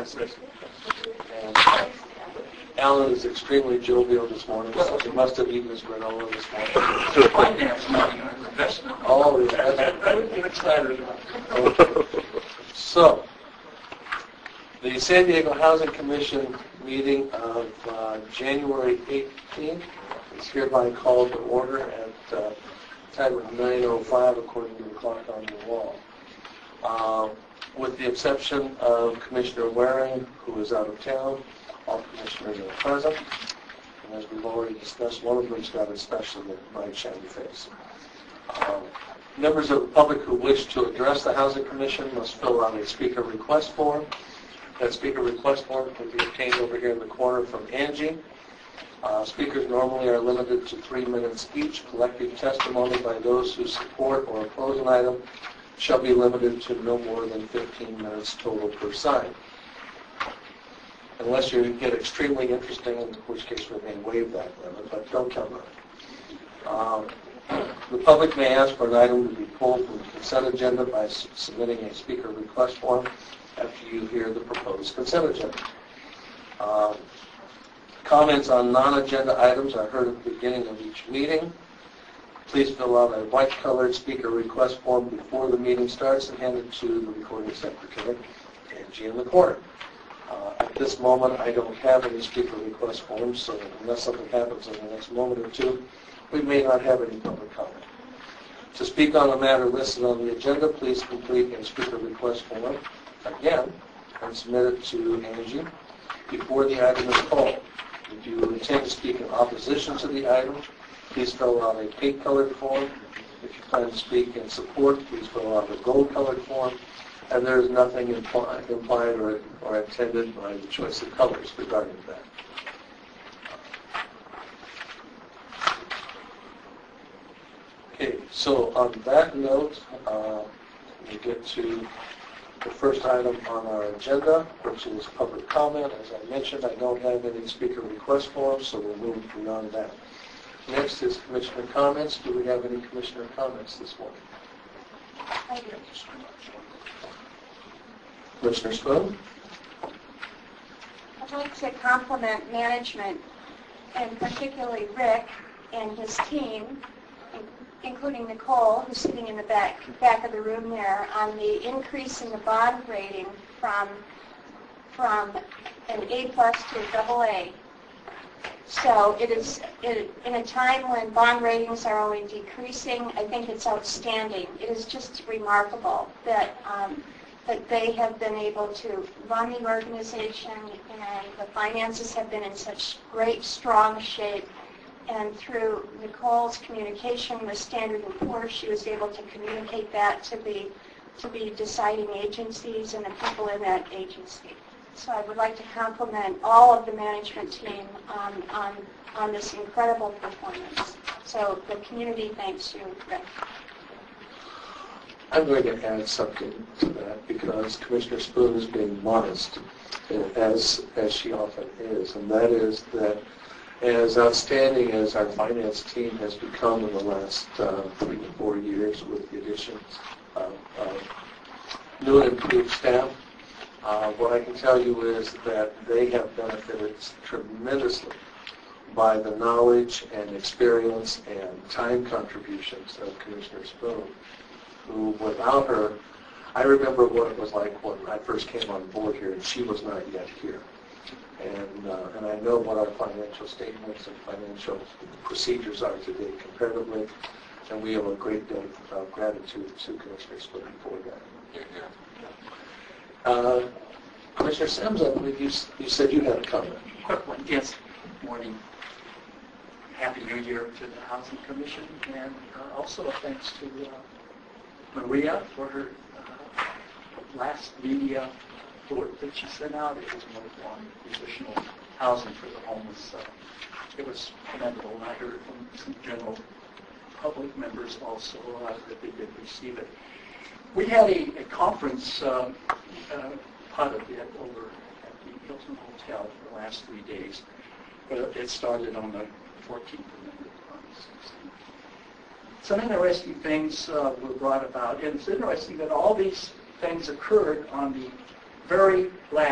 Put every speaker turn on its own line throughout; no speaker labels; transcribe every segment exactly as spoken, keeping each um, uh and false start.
And uh, Alan is extremely jovial this morning, so he must have eaten his granola this morning.
Finance money on investment.
Oh, yeah.
I would get excited about it.
So, the San Diego Housing Commission meeting of uh, January eighteenth is hereby called to order at uh, time of nine oh five according to the clock on the wall. Uh, with the exception of Commissioner Waring, who is out of town, all commissioners are present. And as we've already discussed, one of them's got a special bright shiny face. Um, members of the public who wish to address the Housing Commission must fill out a speaker request form. That speaker request form can be obtained over here in the corner from Angie. Uh, speakers normally are limited to three minutes each. Collective testimony by those who support or oppose an item shall be limited to no more than fifteen minutes total per side. Unless you get extremely interesting, in which case we may waive that limit, but don't count on it. Um, the public may ask for an item to be pulled from the consent agenda by s- submitting a speaker request form after you hear the proposed consent agenda. Um, comments on non-agenda items are heard at the beginning of each meeting. Please fill out a white-colored speaker request form before the meeting starts and hand it to the recording secretary, Angie, in the corner. Uh, at this moment, I don't have any speaker request forms, so unless something happens in the next moment or two, we may not have any public comment. To speak on a matter listed on the agenda, please complete a speaker request form again and submit it to Angie before the item is called. If you intend to speak in opposition to the item, please fill out a pink-colored form. If you plan to speak in support, please fill out a gold-colored form. And there is nothing implied, implied or, or intended by the choice of colors regarding that. Okay, so on that note, uh, we get to the first item on our agenda, which is public comment. As I mentioned, I don't have any speaker request forms, so we'll move beyond that. Next is commissioner comments. Do we have any commissioner comments this morning?
I do.
Commissioner Spoon?
I'd like to compliment management, and particularly Rick and his team, including Nicole, who's sitting in the back back of the room there, on the increase in the bond rating from from an A plus to a double A. So it is it, in a time when bond ratings are only decreasing. I think it's outstanding. It is just remarkable that um, that they have been able to run the organization, and the finances have been in such great, strong shape. And through Nicole's communication with Standard and Poor's, she was able to communicate that to the to the deciding agencies and the people in that agency. So I would like to compliment all of the management team on on, on this incredible performance. So the community thanks you, Rick.
I'm going to add something to that because Commissioner Spoon is being modest, as as she often is, and that is that as outstanding as our finance team has become in the last uh, three to four years with the additions of, of new and improved staff, uh, what I can tell you is that they have benefited tremendously by the knowledge and experience and time contributions of Commissioner Spoon, who without her, I remember what it was like when I first came on board here, and she was not yet here. And uh, and I know what our financial statements and financial procedures are today comparatively, and we owe a great debt of gratitude to Commissioner Spoon for that.
Yeah, yeah.
Uh, Commissioner Sims, I believe you, you said you had a comment.
Quick one. Yes. Morning. Happy New Year to the Housing Commission, and uh, also a thanks to uh, Maria for her uh, last media report that she sent out. It was wonderful on additional housing for the homeless. Uh, it was commendable, and I heard from some general public members also uh, that they did receive it. We had a, a conference, uh, uh, part of it, over at the Hilton Hotel for the last three days. But it started on the fourteenth and ended on the sixteenth. Some interesting things uh, were brought about, and it's interesting that all these things occurred on the very last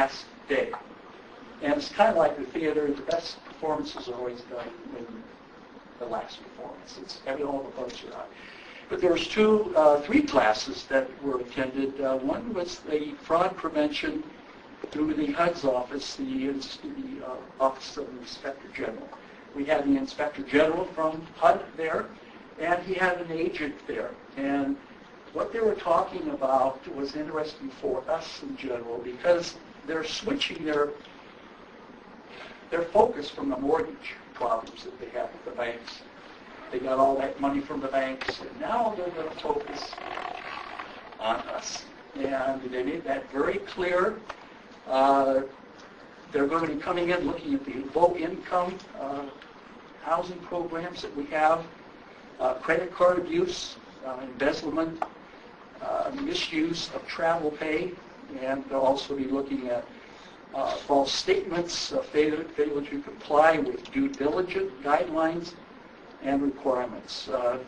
day. And it's kind of like the theater. The best performance is always done in the last performance. It's every all the bugs are out. But there was two, uh, three classes that were attended. Uh, one was the fraud prevention through the H U D's office, the, the uh, Office of the Inspector General. We had the Inspector General from H U D there, and he had an agent there. And what they were talking about was interesting for us in general because they're switching their their focus from the mortgage problems that they have with the banks. They got all that money from the banks, and now they're going to focus on us. And they made that very clear. Uh, they're going to be coming in looking at the low-income uh, housing programs that we have, uh, credit card abuse, uh, embezzlement, uh, misuse of travel pay, and they'll also be looking at uh, false statements, uh, failure, failure to comply with due diligence guidelines and requirements. Uh,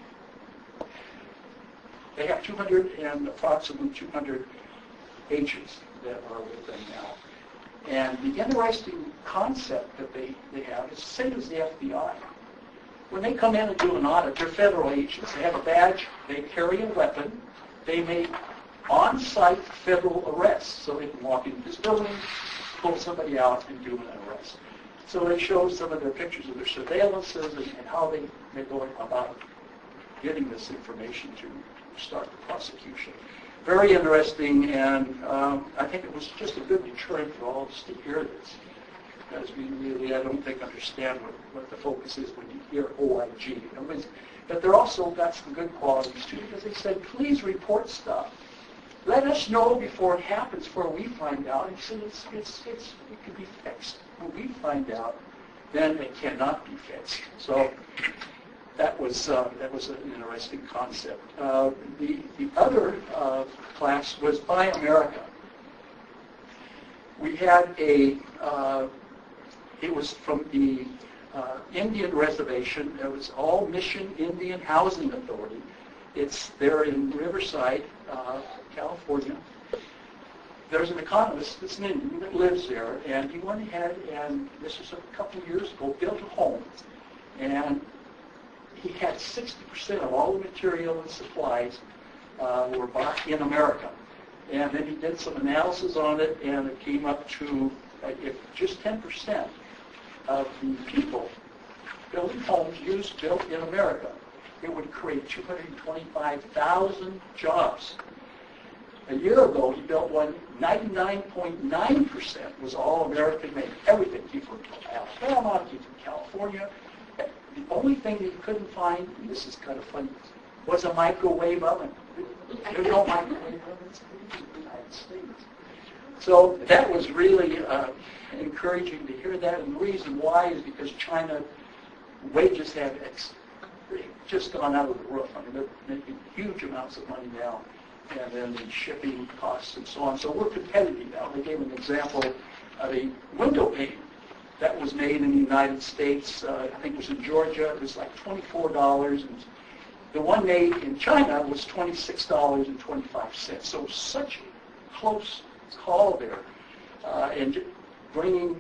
they have two hundred and approximately two hundred agents that are with them now. And the interesting concept that they, they have is the same as the F B I. When they come in and do an audit, they're federal agents. They have a badge, they carry a weapon, they make on-site federal arrests. So they can walk into this building, pull somebody out, and do an arrest. So they show some of their pictures of their surveillances and, and how they, they go about getting this information to start the prosecution. Very interesting, and um, I think it was just a good deterrent for all of us to hear this, because we really, I don't think, understand what, what the focus is when you hear O I G. But they're also got some good qualities, too, because they said, please report stuff. Let us know before it happens, before we find out. And so it's, it's, it's, it can be fixed. When we find out, then it cannot be fixed. So that was uh, that was an interesting concept. Uh, the the other uh, class was Buy America. We had a uh, it was from the uh, Indian reservation. It was all Mission Indian Housing Authority. It's there in Riverside, uh, California. There's an economist that's an Indian that lives there, and he went ahead and this was a couple of years ago, built a home, and he had sixty percent of all the material and supplies uh, were bought in America. And then he did some analysis on it, and it came up to uh, if just ten percent of the people building homes used built in America, it would create two hundred twenty-five thousand jobs. A year ago, he built one, ninety-nine point nine percent was all American made. Everything came from Alabama, came from California. The only thing that he couldn't find, and this is kind of funny, was a microwave oven. There's no microwave ovens in the United States. So that was really uh, encouraging to hear that. And the reason why is because China wages have ex- just gone out of the roof. I mean, they're making huge amounts of money now. And then the shipping costs and so on. So we're competitive now. They gave an example of a window pane that was made in the United States. Uh, I think it was in Georgia. It was like twenty-four dollars. And the one made in China was twenty-six dollars and twenty-five cents. So such a close call there. Uh, and bringing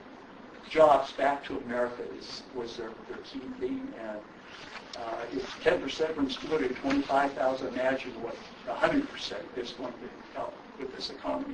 jobs back to America is, was their, their key theme. And uh, if ten percent brings two hundred twenty-five thousand, imagine what one hundred percent is going to help with this economy.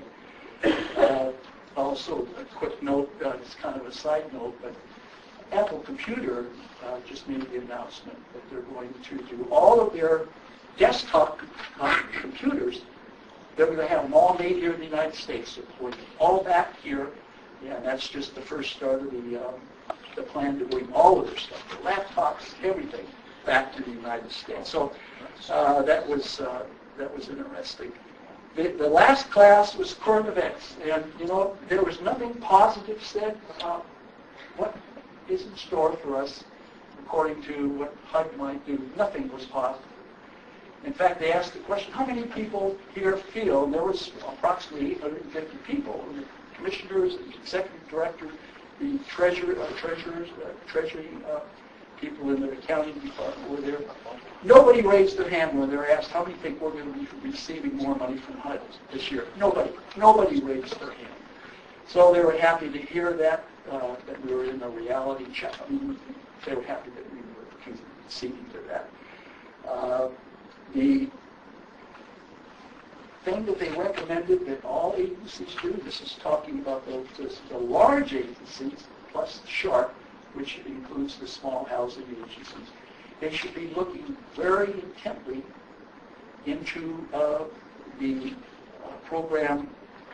Uh, also, a quick note, uh, it's kind of a side note, but Apple Computer uh, just made the announcement that they're going to do all of their desktop uh, computers, they're going to have them all made here in the United States. So we're all back here, yeah, and that's just the first start of the, um, the plan to bring all of their stuff, the laptops, everything, back to the United States. So uh, that was uh, that was interesting. The, the last class was current events, and you know there was nothing positive said about what is in store for us according to what H U D might do. Nothing was positive. In fact, they asked the question, how many people here feel, and there was approximately eight hundred fifty people, the commissioners, the executive director, the treasurer, uh, treasurers, uh, treasury uh, people in the accounting department were there. Nobody raised their hand when they were asked, how many think we're going to be receiving more money from H U D this year? Nobody. Nobody raised their hand. So they were happy to hear that, uh, that we were in a reality check. I mean, they were happy that we were conceding to that. Uh, the thing that they recommended that all agencies do, this is talking about the, the, the large agencies plus SHARP, which includes the small housing agencies, they should be looking very intently into uh, the uh, program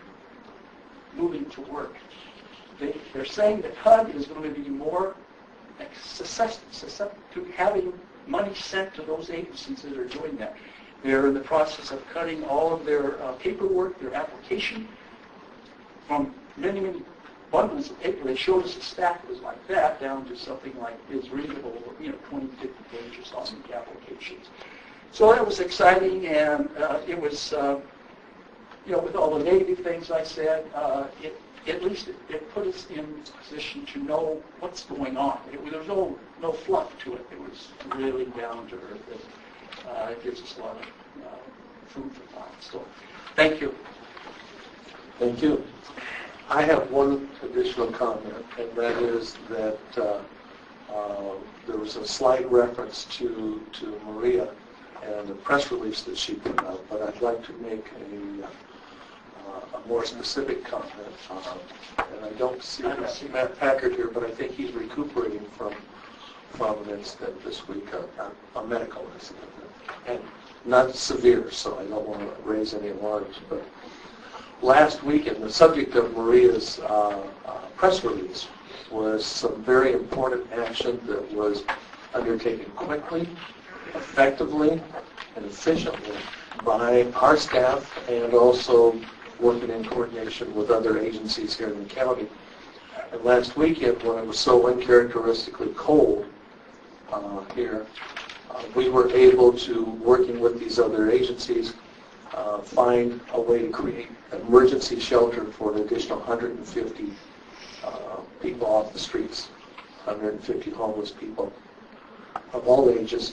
moving to work. They, they're saying that H U D is going to be more susceptible to having money sent to those agencies that are doing that. They're in the process of cutting all of their uh, paperwork, their application, from many, many bundles of paper. They showed us a stack that was like that down to something like is readable, you know, twenty, fifty pages on the applications. So that was exciting, and uh, it was, uh, you know, with all the negative things I said, uh, it, at least it, it put us in a position to know what's going on. It, there was no, no fluff to it. It was really down to earth. It, uh, it gives us a lot of uh, food for thought. So, thank you.
Thank you. I have one additional comment, and that is that uh, uh, there was a slight reference to, to Maria and the press release that she put out, but I'd like to make a, uh, a more specific comment. Uh, and I don't see Matt Packard here, but I think he's recuperating from from an incident this week, a, a medical incident, and not severe, so I don't want to raise any alarms. But last weekend, the subject of Maria's uh, uh, press release was some very important action that was undertaken quickly, effectively, and efficiently by our staff, and also working in coordination with other agencies here in the county. And last weekend, when it was so uncharacteristically cold uh, here, uh, we were able to, working with these other agencies, uh, find a way to create an emergency shelter for an additional one hundred fifty uh, people off the streets, one hundred fifty homeless people of all ages.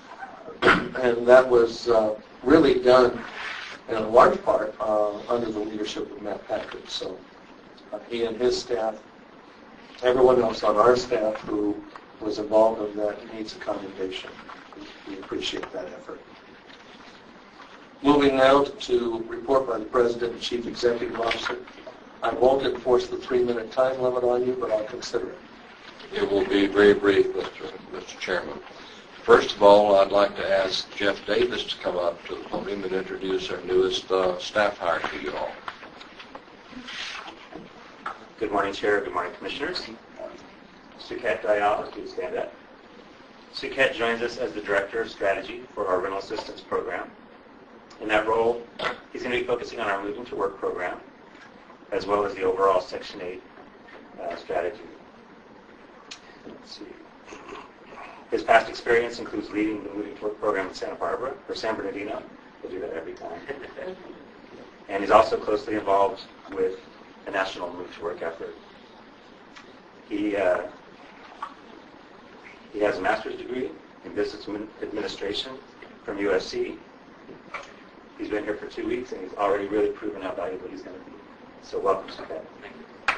And that was uh, really done in a large part uh, under the leadership of Matt Packard. So uh, he and his staff, everyone else on our staff who was involved in that needs a commendation. We appreciate that effort. Moving now to report by the President and Chief Executive Officer. I won't enforce the three-minute time limit on you, but I'll consider it.
It will be very brief, Mister Mister Chairman. First of all, I'd like to ask Jeff Davis to come up to the podium and introduce our newest uh, staff hire to you all.
Good morning, Chair. Good morning, Commissioners. Suket Dayal, please stand up. Suket joins us as the Director of Strategy for our Rental Assistance Program. In that role, he's going to be focusing on our Moving to Work program, as well as the overall Section eight uh, strategy. Let's see. His past experience includes leading the Moving to Work program in Santa Barbara or San Bernardino. He'll do that every time. And he's also closely involved with the national Move to Work effort. He uh, he has a master's degree in business administration from U S C. He's been here for two weeks, and he's already really proven how valuable he's going to be. So welcome, Suket. Thank you.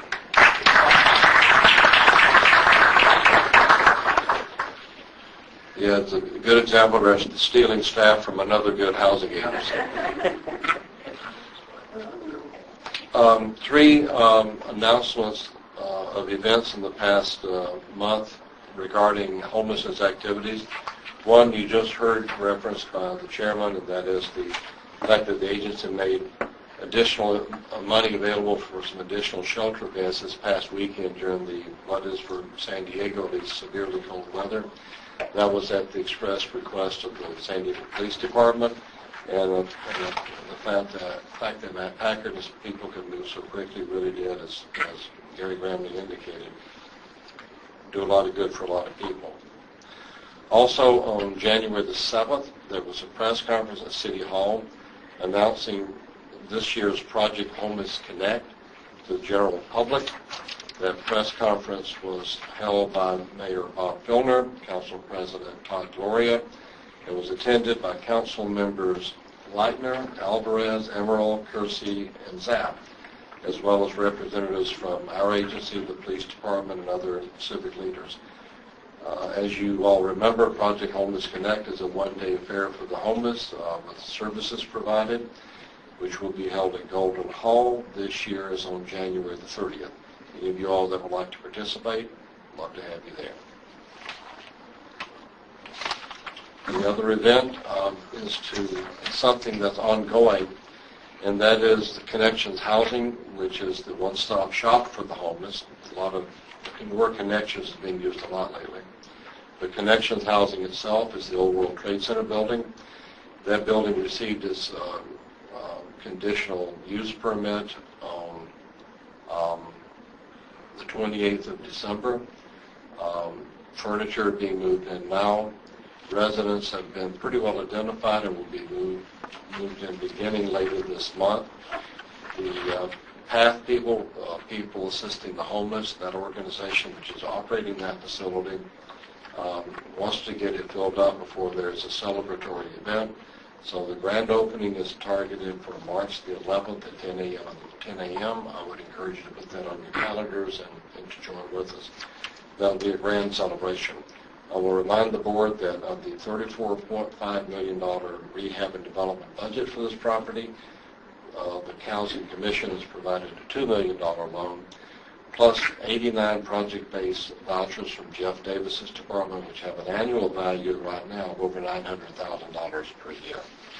Yeah, it's a good example of stealing staff from another good housing agency. Um, three um, announcements uh, of events in the past uh, month regarding homelessness activities. One, you just heard referenced by the chairman, and that is the fact that the agency made additional uh, money available for some additional shelter events this past weekend during the, what is for San Diego, the severely cold weather. That was at the express request of the San Diego Police Department, and, uh, and the, the fact, that, fact that Matt Packard and his people could move so quickly really did, as, as Gary Gramley indicated, do a lot of good for a lot of people. Also, on January the seventh, there was a press conference at City Hall announcing this year's Project Homeless Connect to the general public. That press conference was held by Mayor Bob Filner, Council President Todd Gloria. It was attended by council members Leitner, Alvarez, Emerald, Kersey, and Zapp. as well as representatives from our agency, the police department, and other civic leaders. Uh, as you all remember, Project Homeless Connect is a one-day affair for the homeless uh, with services provided, which will be held at Golden Hall. This year is on January the thirtieth. Any of you all that would like to participate, I'd love to have you there. The other event um, is to something that's ongoing, and that is the Connections Housing, which is the one-stop shop for the homeless. A lot of the word Connections is being used a lot lately. The Connections Housing itself is the Old World Trade Center building. That building received its uh, uh, conditional use permit on um, the twenty-eighth of December. Um, furniture being moved in now. Residents have been pretty well identified and will be moved, moved in beginning later this month. The uh, PATH people, uh, people assisting the homeless, that organization which is operating that facility, um, wants to get it filled up before there's a celebratory event. So the grand opening is targeted for March the eleventh at ten a.m. I would encourage you to put that on your calendars and, and to join with us. That'll be a grand celebration. I will remind the board that of the thirty-four point five million dollars rehab and development budget for this property, uh, the Housing Commission has provided a two million dollars loan, plus eighty-nine project-based vouchers from Jeff Davis's department, which have an annual value right now of over nine hundred thousand dollars per year.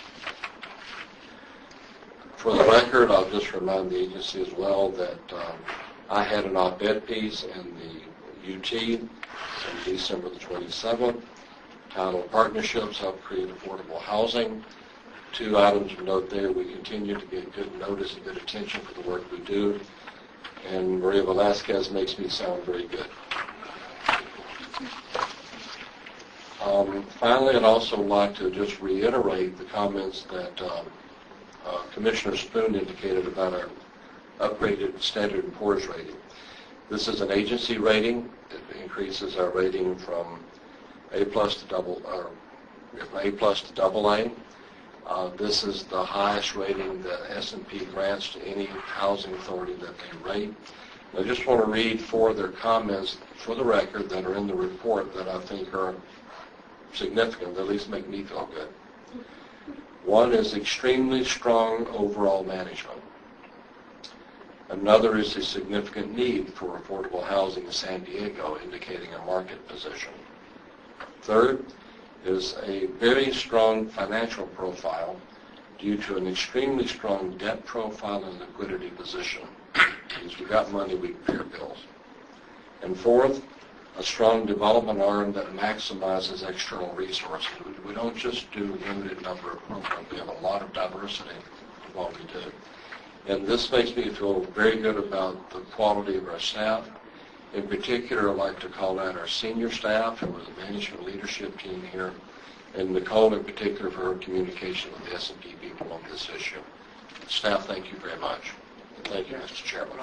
For the record, I'll just remind the agency as well that um, I had an op-ed piece in the U T on December the twenty-seventh, titled Partnerships Help Create Affordable Housing. Two items of note there: we continue to get good notice and good attention for the work we do, and Maria Velasquez makes me sound very good. Um, finally, I'd also like to just reiterate the comments that um, uh, Commissioner Spoon indicated about our upgraded Standard and Poor's rating. This is an agency rating. It increases our rating from A plus to double, or from A plus to double A. Uh, this is the highest rating that S and P grants to any housing authority that they rate. I just want to read four of their comments for the record that are in the report that I think are significant, that at least make me feel good. One is extremely strong overall management. Another is a significant need for affordable housing in San Diego, indicating a market position. Third is a very strong financial profile due to an extremely strong debt profile and liquidity position. Because we got money, we can pay our bills. And fourth, a strong development arm that maximizes external resources. We don't just do a limited number of programs. We have a lot of diversity in what we do. And this makes me feel very good about the quality of our staff. In particular, I'd like to call out our senior staff, who are the management leadership team here, and Nicole in particular for her communication with the S and P people on this issue. Staff, thank you very much. Thank you, Mister Chairman.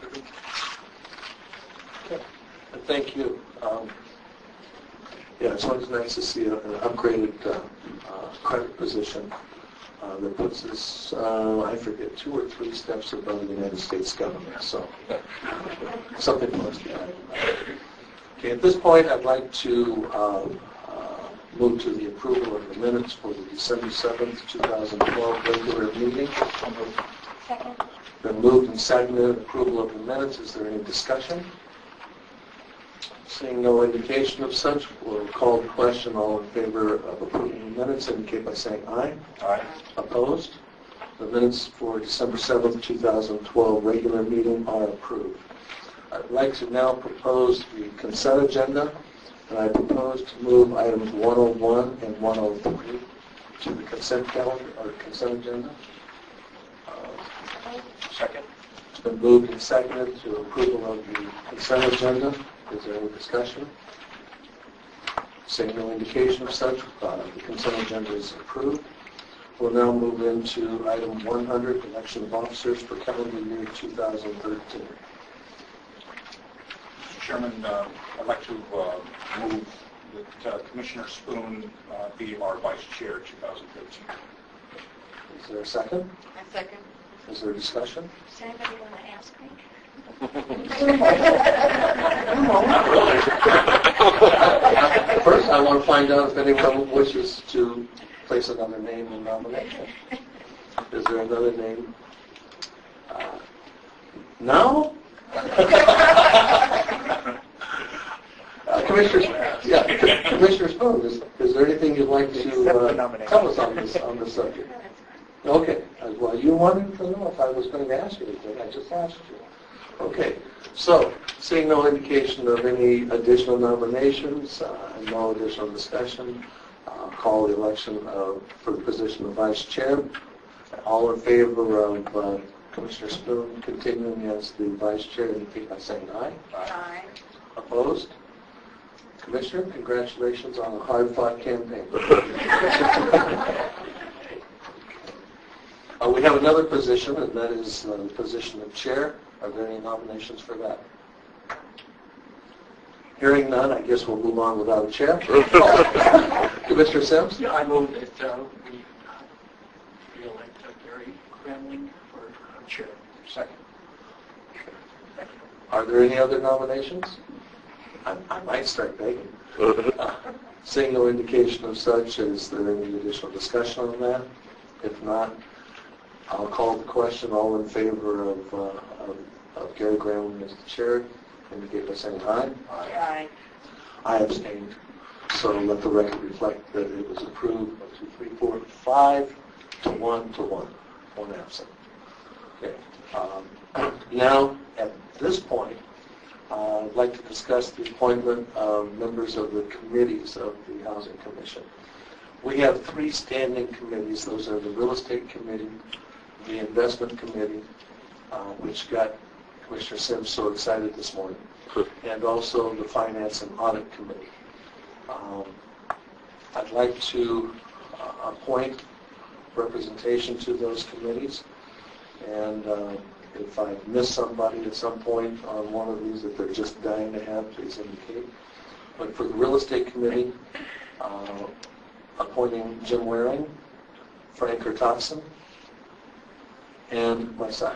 Okay. And thank you. Um, yeah, it's always nice to see an upgraded uh, uh, credit position uh, that puts us, uh, I forget, two or three steps above the United States government. So something close to that. Okay, at this point, I'd like to um, uh, move to the approval of the minutes for the December seventh, two thousand twelve regular meeting.
Second.
Been moved and seconded approval of the minutes. Is there any discussion? Seeing no indication of such, we'll call the question. All in favor of approving the minutes indicate by saying aye.
Aye.
Opposed? The minutes for December seventh, two thousand twelve regular meeting are approved. I'd like to now propose the consent agenda, and I propose to move items one oh one and one oh three to the consent calendar or consent agenda. Uh,
Second.
It's been moved and seconded to approval of the consent agenda. Is there any discussion? Seeing no indication of such, uh, the consent agenda is approved. We'll now move into item one hundred, election of officers for calendar year two thousand thirteen.
Mister Chairman, uh, I'd like to uh, move that uh, Commissioner Spoon uh, be our Vice Chair two thousand thirteen.
Is there a second?
I second.
Is there discussion?
Does anybody want to ask me?
First, I want to find out if anyone wishes to place another name in nomination. Is there another name? Uh, no? Uh, Commissioner, yeah, Commissioner Spoon, is, is there anything you'd like to uh, tell us on this on this subject? Okay. Uh, well, you wanted to know if I was going to ask you anything. I just asked you. Okay. So, seeing no indication of any additional nominations, uh, and no additional discussion, uh, call the election uh, for the position of Vice Chair. All in favor of uh, Commissioner Spoon continuing as the Vice Chair, indicate by saying aye.
Aye.
Opposed? Commissioner, congratulations on a hard-fought campaign. uh, we have another position, and that is uh, the position of Chair. Are there any nominations for that? Hearing none, I guess we'll move on without a chair. Commissioner Sims?
Yeah, I move that uh, we uh, re-elect uh, Gary Kremling for uh, chair.
Second.
Are there any other nominations? I, I might start begging. Uh, seeing no indication of such, is there any additional discussion on that? If not, I'll call the question. All in favor of, uh, of, of Gary Graham as the chair, indicate by saying aye.
Aye.
I abstained. So let the record reflect that it was approved. One, two, three, four, five to one to one. One absent. Okay. Um, now, at this point, uh, I'd like to discuss the appointment of members of the committees of the Housing Commission. We have three standing committees. Those are the Real Estate Committee, the Investment Committee, uh, which got Commissioner Sims so excited this morning, and also the Finance and Audit Committee. Um, I'd like to uh, appoint representation to those committees, and uh, if I miss somebody at some point on one of these that they're just dying to have, please indicate. But for the Real Estate Committee, uh, appointing Jim Waring, Frank Hertogson, and myself.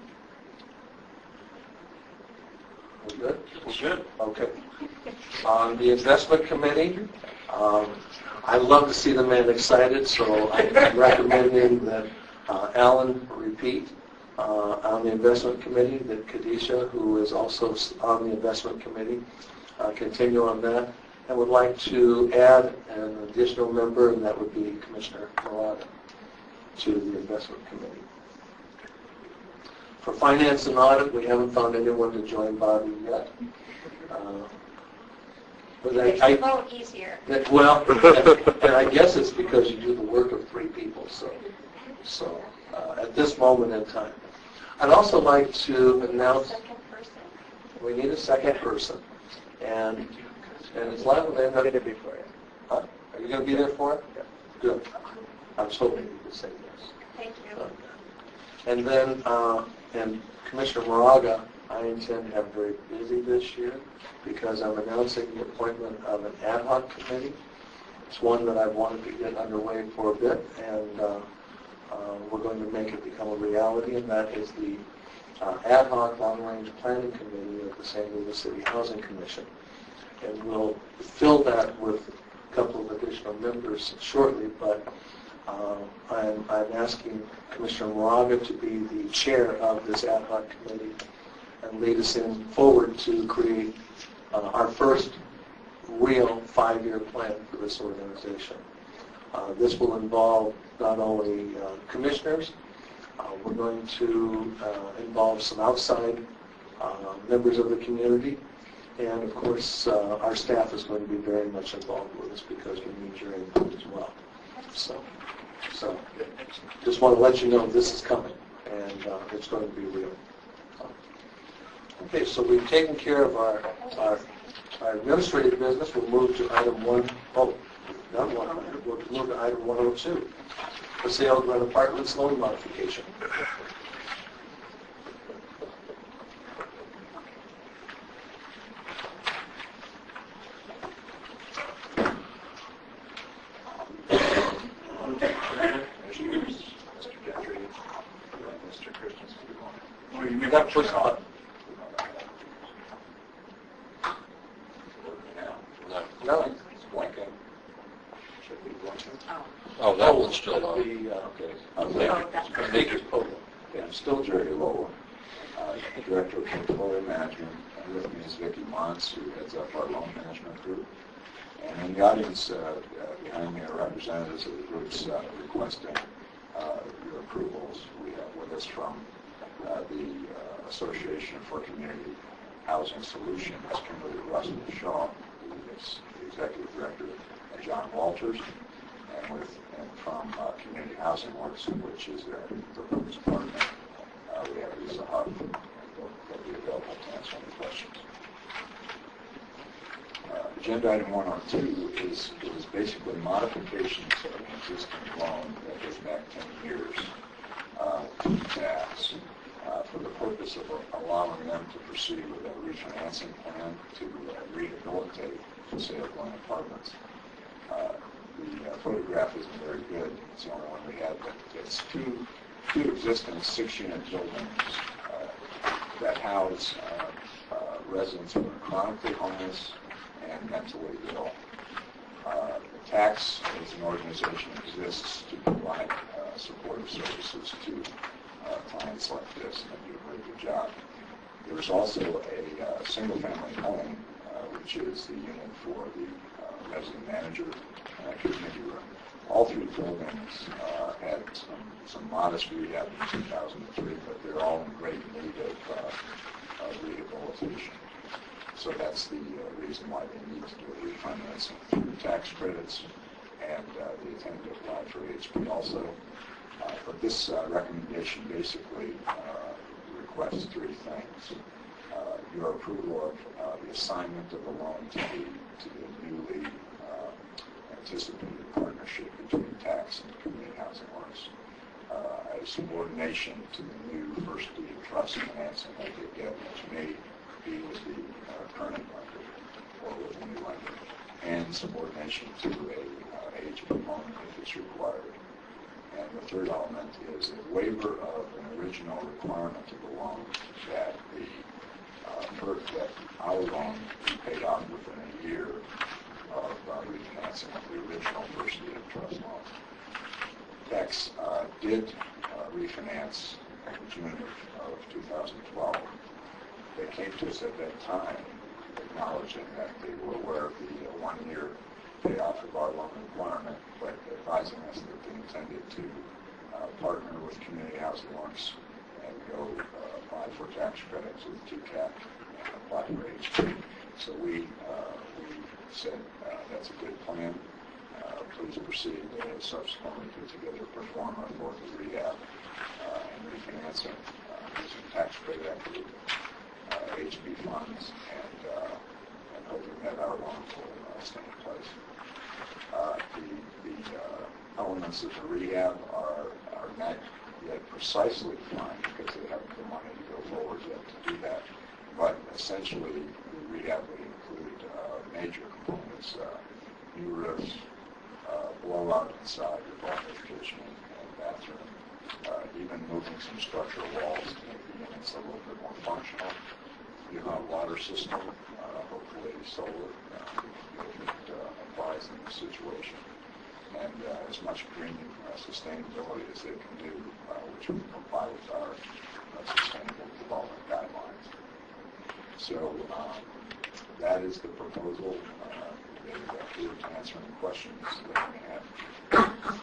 We good?
Good.
Okay. On the Investment Committee, um, I love to see the man excited, so I'm recommending that uh, Alan repeat uh, on the Investment Committee, that Kadisha, who is also on the Investment Committee, uh, continue on that. And would like to add an additional member, and that would be Commissioner Murata to the Investment Committee. For Finance and Audit, we haven't found anyone to join Bobby yet. Uh, but
Makes
I,
the vote easier.
that, well, and, and I guess it's because you do the work of three people. So, so uh, at this moment in time, I'd also like to announce
Second person.
we need a second person, and and it's likely to end up. Huh? Are you going to be there for it? Yeah. Good. I was hoping you could say yes.
Thank you.
And then, uh, and Commissioner Moraga, I intend to have very busy this year because I'm announcing the appointment of an ad hoc committee. It's one that I've wanted to get underway for a bit, and uh, uh, we're going to make it become a reality, and that is the uh, ad hoc long-range planning committee of the Saint Louis City Housing Commission. And we'll fill that with a couple of additional members shortly, but Uh, I'm, I'm asking Commissioner Moraga to be the chair of this ad hoc committee and lead us in forward to create uh, our first real five-year plan for this organization. Uh, this will involve not only uh, commissioners, uh, we're going to uh, involve some outside uh, members of the community, and of course uh, our staff is going to be very much involved with us because we need your input as well. So. So, just want to let you know this is coming, and uh, it's going to be real. Okay, so we've taken care of our, our, our administrative business. We'll move to item one. Oh, not one hundred. We'll move to item one oh two, the sale of rent apartments loan modification.
Mister Gentry, Mister Chris
got to push the button.
No.
No.
It's blinking. Should be blinking.
Oh, that one's still on.
The, uh,
Okay.
Oh, that's
uh, Major Polo.
Okay, I'm still Jerry Lowell, uh, Director of Portfolio Management, and with me is Vicki Mons, who heads up our loan management group. And in the audience uh, uh, behind me are representatives of the groups uh, requesting uh, your approvals. We have with us from uh, the uh, Association for Community Housing Solutions, Kimberly Russell Shaw, who is the Executive Director, and John Walters, and with and from uh, Community Housing Works, which is their proposed partner. Uh, we have Lisa Huff, and they'll, they'll be available to answer any questions. Uh, agenda item one oh two is, is basically modifications of an existing loan that goes back ten years uh, to tax uh, for the purpose of allowing them to proceed with a refinancing plan to uh, rehabilitate the sale of Glen Apartments. Uh, the uh, photograph isn't very good. It's the only one we have, but it's two, two existing six-unit buildings uh, that house uh, uh, residents who are chronically homeless and mentally ill. Uh, the tax as an organization exists to provide uh, supportive services to uh, clients like this, and they do a very good job. There's also a uh, single-family home, uh, which is the unit for the uh, resident manager uh, community room. All three buildings uh, had some, some modest rehab in two thousand three, but they're all in great need of, uh, of rehabilitation. So that's the uh, reason why they need to do a refinancing through tax credits, and uh, they intend to apply for H P also. Uh, but this uh, recommendation basically uh, requests three things. Uh, your approval of uh, the assignment of the loan to the, to the newly uh, anticipated partnership between tax and community housing works. Uh, a subordination to the new first deed trust financing that they get, which may be with the uh, current lender or with the new lender, and subordination to a uh, H P loan if it's required. And the third element is a waiver of an original requirement of the loan that the uh, first, that our loan be paid off within a year of uh, refinancing of the original first deed of trust loan. Tax uh, did uh, refinance in June of, of two thousand twelve. They came to us at that time acknowledging that they were aware of the uh, one-year payoff of our loan requirement, but advising us that they intended to uh, partner with Community Housing Works and go uh, apply for tax credits with T C A P and apply for H P. So we, uh, we said uh, that's a good plan. Uh, please proceed. They have subsequently put together a pro forma for the rehab uh, and refinancing uh, using tax credit equity, uh, H P funds, and, uh, and hoping that our loan will uh, stay in place. Uh, the the uh, elements of the rehab are, are not yet precisely defined because they haven't the money to go forward yet to do that. But essentially, the rehab would include uh, major components, uh, new roofs, uh, blowout inside with both kitchen and bathroom, uh, even moving some structural walls to make the units a little bit more functional. New hot water system, uh, hopefully solar, uh, if it uh, applies in the situation, and uh, as much green uh, sustainability as they can do, uh, which would comply with our uh, sustainable development guidelines. So um, that is the proposal. Uh, they're here to answer any questions that you may have.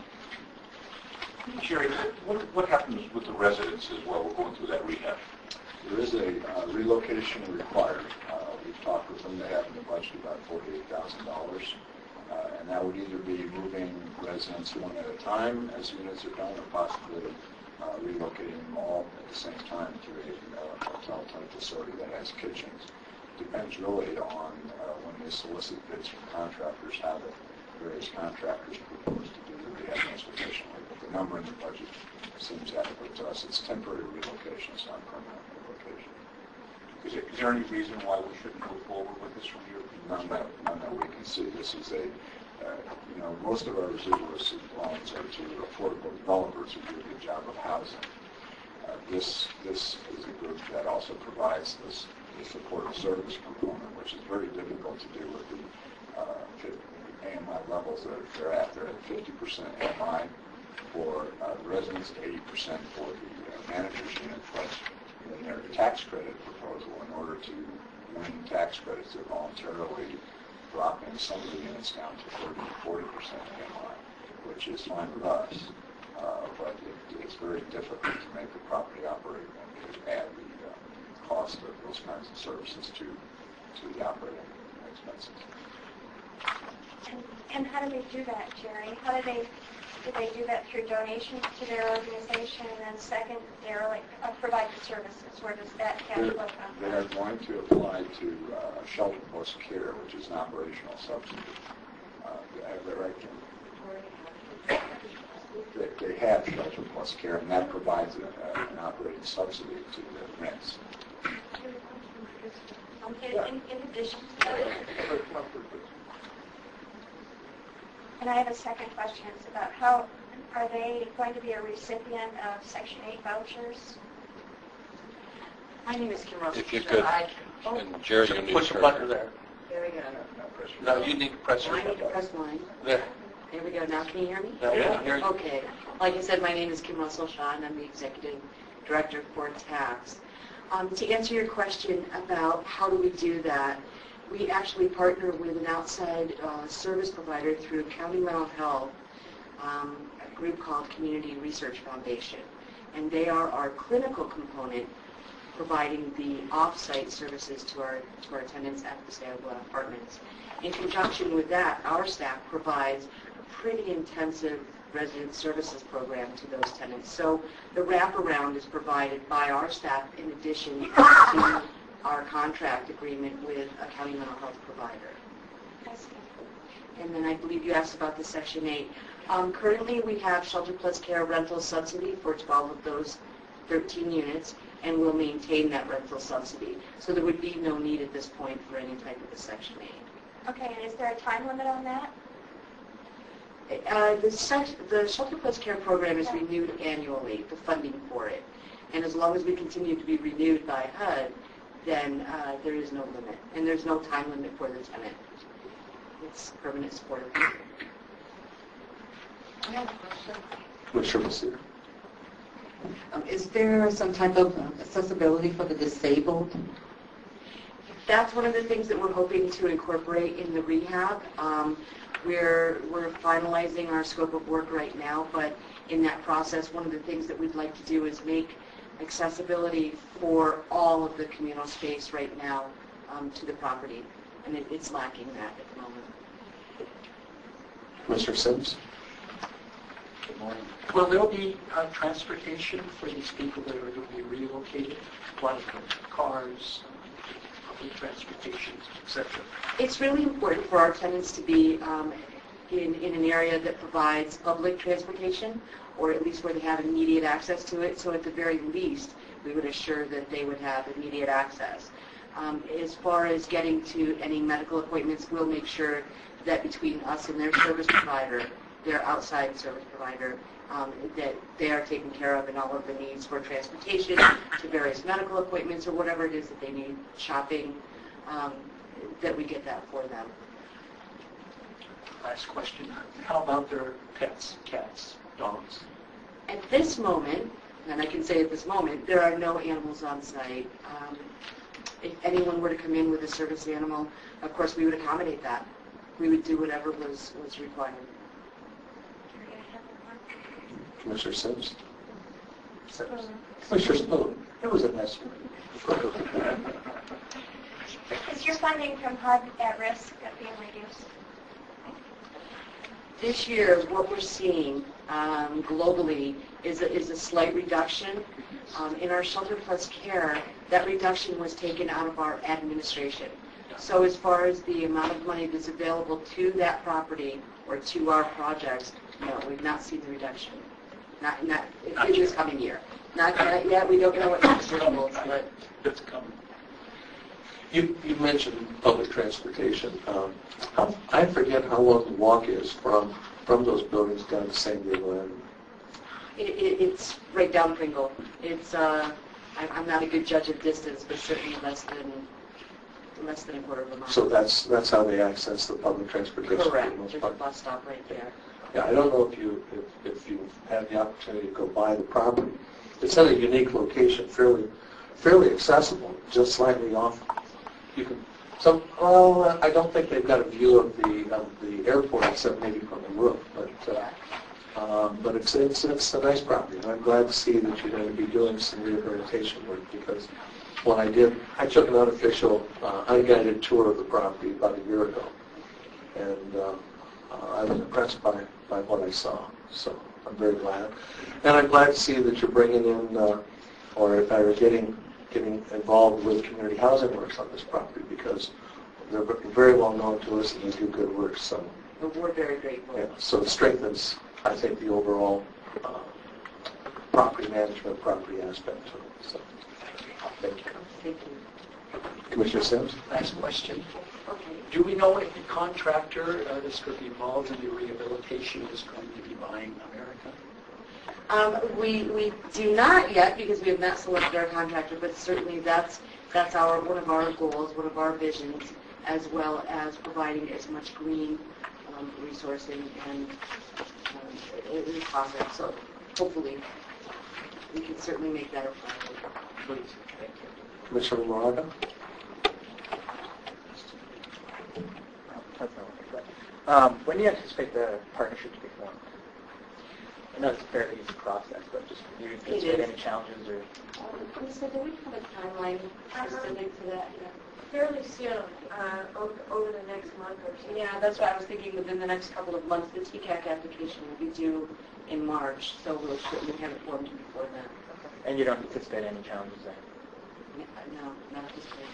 Jerry, what, what happens with the residences while we're going through that rehab?
There is a uh, relocation required. Uh, we've talked with them. They have in the budget about forty-eight thousand dollars. Uh, and that would either be moving residents one at a time as units are done, or possibly uh, relocating them all at the same time to a uh, hotel-type facility that has kitchens. Depends really on uh, when they solicit bids from contractors, how the various contractors propose to do the rehab most efficiently. But the number in the budget seems adequate to us. It's temporary relocation, it's not permanent relocation.
Is there, is there any reason why we shouldn't move forward with this from your
None that, none that we can see. This is a, uh, you know, most of our residual loans are to affordable developers who do a good job of housing. Uh, This, this is a group that also provides this, the supportive service component, which is very difficult to do with the uh, A M I levels that they're at. They're at fifty percent A M I for uh, the residents, eighty percent for the uh, managers unit, but in their tax credit proposal, in order to win tax credits, they're voluntarily dropping some of the units down to thirty to forty percent A M I, which is fine with us, uh, but it, it's very difficult to make the property operate and to add the uh, cost of those kinds of services to, to the operating expenses.
And, and how do they do that, Jerry? How do they do they do that through donations to their organization, and then second, they're like uh, provide the services? Where does that cash
They're,
flow come
they
from?
are going to apply to uh, Shelter Plus Care, which is an operational subsidy. Uh, they have the right to, they, they have Shelter Plus Care, and that provides a, a, an operating subsidy to the rents.
In, in, in addition to that. And I have a second question. It's about how are they going to be a recipient of Section eight vouchers?
My name is Kim Russell.
If you could,
I, oh,
and Jerry, you need
Push
to
the
start.
button there.
there we go.
No pressure.
No, you need to press your
I need to
button.
press mine.
There.
There we go. Now can you hear me?
Now we can hear you.
Okay. Like I said, my name is Kim Russell Shaw, and I'm the Executive Director for Tax. Um, to answer your question about how do we do that, we actually partner with an outside uh, service provider through County Mental Health, um, a group called Community Research Foundation. And they are our clinical component, providing the off-site services to our to our tenants at the San Juan Apartments. In conjunction with that, our staff provides a pretty intensive resident services program to those tenants. So the wraparound is provided by our staff in addition to our contract agreement with a county mental health provider.
I see.
And then I believe you asked about the Section eight. Um, currently we have Shelter Plus Care rental subsidy for twelve of those thirteen units, and we'll maintain that rental subsidy. So there would be no need at this point for any type of a Section eight.
Okay, and is there a time limit on that?
Uh, the, sec- the Shelter Plus Care program is renewed annually, the funding for it. And as long as we continue to be renewed by H U D, then uh, there is no limit. And there's no time limit for the tenant. It's permanent supportive.
I have a question.
Commissioner Messina.
Um, Is there some type of uh, accessibility for the disabled?
That's one of the things that we're hoping to incorporate in the rehab. Um, we're, we're finalizing our scope of work right now, but in that process, one of the things that we'd like to do is make accessibility for all of the communal space right now um, to the property, and it, it's lacking that at the moment.
Commissioner Sims.
Good morning. Will there be uh, transportation for these people that are going to be relocated, like cars, public transportation, et cetera?
It's really important for our tenants to be um, in, in an area that provides public transportation, or at least where they have immediate access to it. So at the very least, we would assure that they would have immediate access. Um, as far as getting to any medical appointments, we'll make sure that between us and their service provider, their outside service provider, um, that they are taken care of in all of the needs for transportation to various medical appointments or whatever it is that they need, shopping, um, that we get that for them.
Last question. How about their pets, cats, dogs?
At this moment, and I can say at this moment, there are no animals on site. Um, if anyone were to come in with a service animal, of course we would accommodate that. We would do whatever was, was required.
Commissioner Sims. Commissioner Spoon. That was a nice one.
Is your funding from H U D at risk of being reduced?
This year, what we're seeing um, globally is a, is a slight reduction. Um, in our Shelter Plus Care, that reduction was taken out of our administration. So as far as the amount of money that's available to that property or to our projects, no, we've not seen the reduction. Not, not in this coming year. Not yet, yet. We don't know what next year holds, but
That's coming.
You, you mentioned public transportation. Um, how, I forget how long the walk is from, from those buildings down to San Diego Avenue.
It, it, it's right down Pringle. It's, uh, I, I'm not a good judge of distance, but certainly less than, less than a quarter of a mile.
So that's that's how they access the public transportation for the
Correct.
most
There's a
part.
bus stop right there.
Yeah, I don't know if you if, if you've had the opportunity to go by the property. It's at a unique location, fairly fairly accessible, just slightly off. You can some well, I don't think they've got a view of the of the airport except maybe from the roof, but uh, um, but it's it's it's a nice property, and I'm glad to see that you're going to be doing some rehabilitation work because when I did, I took an unofficial uh, unguided tour of the property about a year ago, and uh, uh, I was impressed by by what I saw. So I'm very glad, and I'm glad to see that you're bringing in, uh, or if I were getting getting involved with community housing works on this property because they're very well known to us and they do good work. So
But we're very grateful.
yeah, so it strengthens, I think, the overall uh, property management, property aspect to it. So thank you,
Thank you.
Commissioner Sims.
Last question.
Okay.
Do we know if the contractor uh, that's going to be involved in the rehabilitation is going to be buying America?
Um, we, we do not yet because we have not selected our contractor, but certainly that's that's our one of our goals, one of our visions, as well as providing as much green um, resourcing and um, in the process. So hopefully we can certainly make that a priority.
Please. Thank you.
Commissioner Moraga.
Um, when do you anticipate the partnership to be formed? I know it's a fairly easy process, but just do you anticipate any challenges or?
Um, Lisa, do we have a timeline specific to that yet?
Fairly soon, uh, over, over the next month or so.
Yeah, that's what I was thinking. Within the next couple of months, the T C A C application will be due in March, so we'll certainly have it formed before then.
And you don't anticipate any challenges there?
No, not at this point.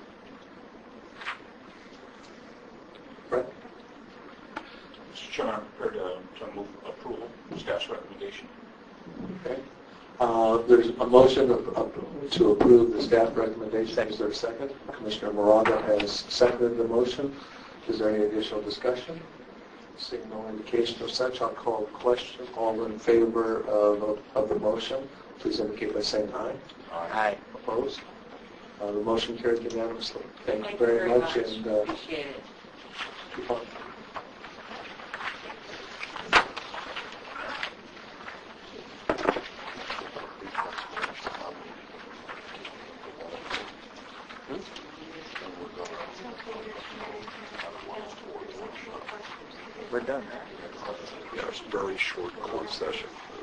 Brett.
Mister Chairman, I'm prepared to, to move approval of staff's recommendation.
Okay. Uh, there's a motion of, of, to approve the staff recommendation. Is there a second? Commissioner Moraga has seconded the motion. Is there any additional discussion? Seeing no indication of such, I'll call the question. All in favor of, of the motion, please indicate by saying aye.
Aye.
Opposed? Uh, the motion carried unanimously. Thank,
Thank
you very, much.
much.
And uh,
Appreciate it.
keep on.
We're done.
Yeah, it's a very short closed session.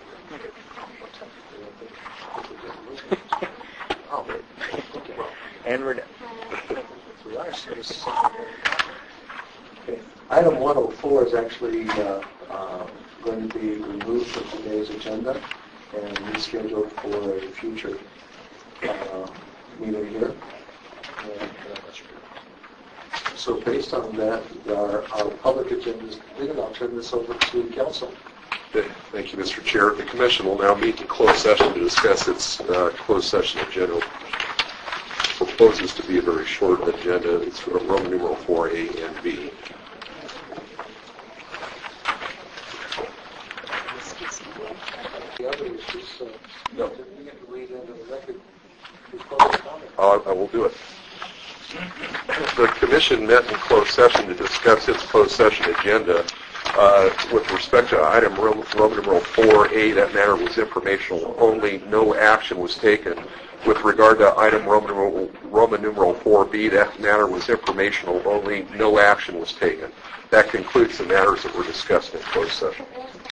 And we're done.
We are citizens. Okay. Item one oh four is actually uh, uh, going to be removed from today's agenda and rescheduled for a future uh, meeting here. And, uh, so based on that, our, our public agenda is completed. I'll turn this over to council.
Thank you, Mister Chair. The Commission will now meet in closed session to discuss its uh, closed session agenda. Proposes to be a very short agenda. It's Roman numeral four A and B.
The other is just, uh,
No.
we get to read into the record who's public comment.
Uh, I will do it. The Commission met in closed session to discuss its closed session agenda. Uh, with respect to item Roman numeral four A, that matter was informational only. No action was taken. With regard to item Roman numeral, Roman numeral four B, that matter was informational only. No action was taken. That concludes the matters that were discussed in closed session.